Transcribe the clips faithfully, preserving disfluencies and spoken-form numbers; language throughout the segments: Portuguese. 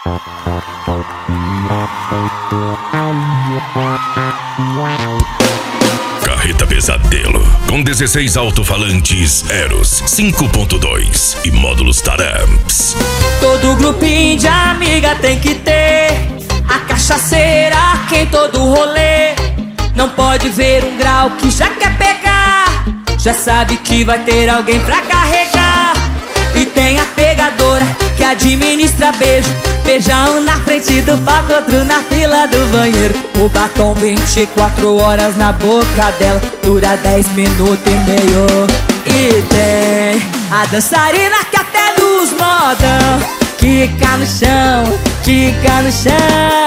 Carreta Pesadelo, com dezesseis alto-falantes Eros cinco ponto dois e módulos Taramps. Todo grupinho de amiga tem que ter a cachaceira que em todo rolê. Não pode ver um grau que já quer pegar, já sabe que vai ter alguém pra carregar. E tem a pegadora que administra beijo, beija um na frente do palco, outro na fila do banheiro. O batom vinte e quatro horas na boca dela, dura dez minutos e meio. E tem a dançarina que até nos modão quica no chão, quica no chão.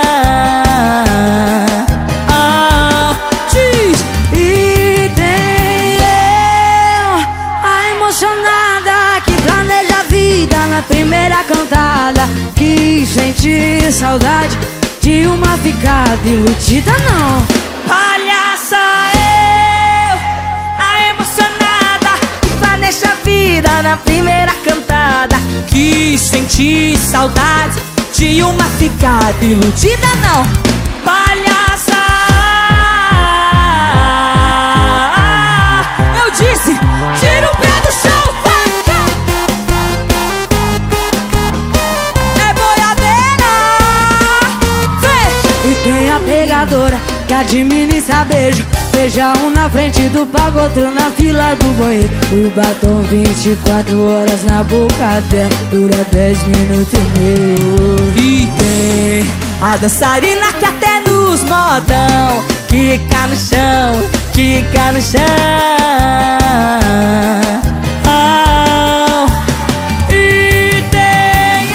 Ah, diz. E tem eu, a emocionada que planeja a vida na primeira cantada, que sente saudade de uma ficada iludida. Não, palhaça eu, a emocionada que planeja a vida na primeira cantada, que senti saudade de uma ficada iludida. Não, palhaça, eu disse, tira o pé do chão, vai, é boiadeira, vem. E tem a pegadora que administra beijo, beija um na frente do palco, outro na fila do banheiro. O batom vinte e quatro horas na boca dela, dura dez minutos e meio. E tem a dançarina que até nos modão quica no chão, quica no chão. Ah, e tem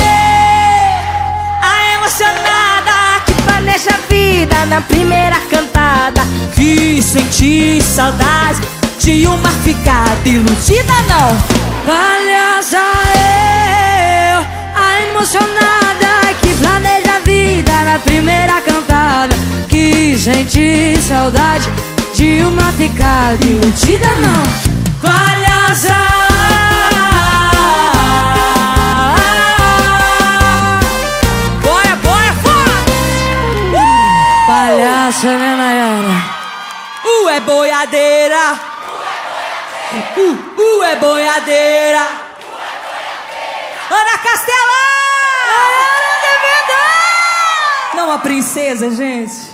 a emocionada que planeja a vida na primeira cantada, que senti saudade de uma ficada iludida. Não, palhaça eu, a emocionada que planeja a vida na primeira cantada, que senti saudade de uma ficada iludida. Não, palhaça, bora, bora, fora. uh! Palhaça, né, Nayara? Uh, é boiadeira. Uh, uh, é boiadeira. Ana Castela! Não, a princesa, gente.